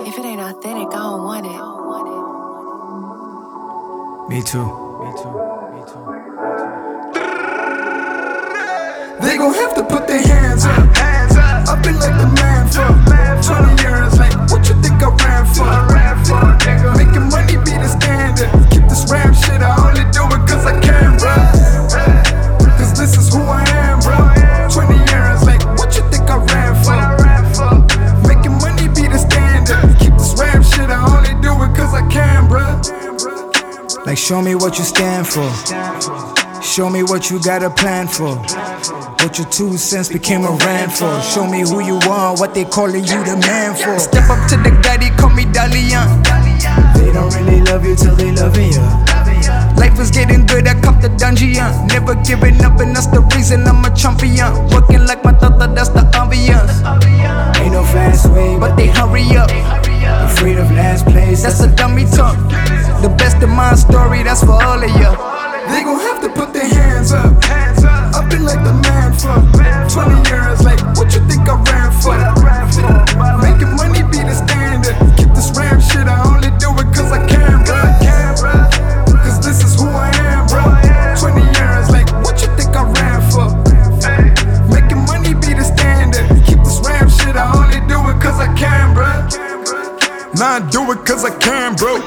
If it ain't authentic, I don't want it. Me too. They gon' have to put their hands up. I've been like the man for 20 years. Like, what you think I ran for? Making money be the standard. Keep this rap shit, I only do it cause I can, bruh. Cause this is who I am, bruh. 20 years, like, what you think I ran for? Making money be the standard. Keep this rap shit, I only do it cause I can, bruh. Like, show me what you stand for. Show me what you got a plan for. What your 2 cents became a rant for. Show me who you are, what they calling you the man for. Step up to the guy, they call me Dalian. They don't really love you till they loving you. Life is getting good, I cop the dungeon. Never giving up and that's the reason I'm a champion. Working like my tata, that's the ambience. Ain't no fast way, But they hurry up, afraid of last place. that's a dummy talk. The best of my story, that's for all of you. They gon' have to put their hands up. I've been like the man for 20 years. Like, what you think I ran for? Making money be the standard. Keep this rap shit, I only do it cause I can, bruh. Cause this is who I am, bruh. 20 years, like, what you think I ran for? Making money be the standard. Keep this rap shit, I only do it cause I can, bruh. Nah, I do it cause I can, bro.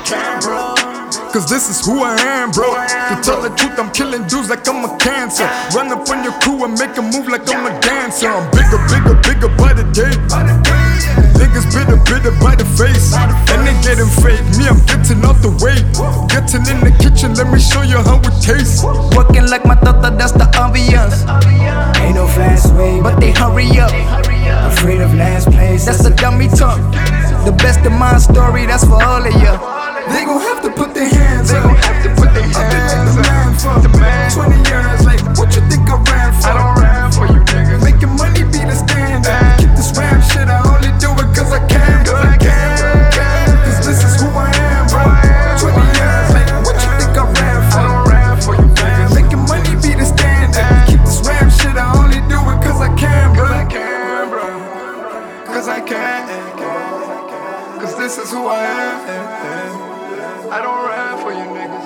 Cause this is who I am, bro. To tell the truth, I'm killing dudes like I'm a cancer. Run up on your crew and make a move like I'm a dancer. I'm bigger by the day. Niggas bitter by the face. And they getting fake. Me, I'm getting out the way. Getting in the kitchen, let me show you how it tastes. Working like my tata, that's the ambience. Ain't no fast way, But they hurry up, afraid of last place. that's a dummy talk. The best of my story, that's for all of you. They gon' have to put their hands up. Have to put their I've been like hands the up. man for The man. 20 years. Like, what you think I ran for? I don't rap for you niggas. Making money be the standard. Keep this rap shit, I only do it cause I can, Cause this is who I am, bro. 20 years, like, what you think I ran I for? don't rap for you niggas. Making money be the standard. Keep this rap shit, I only do it cause I can, bro. Cause I can. Cause this is who I am. I don't rap for you niggas.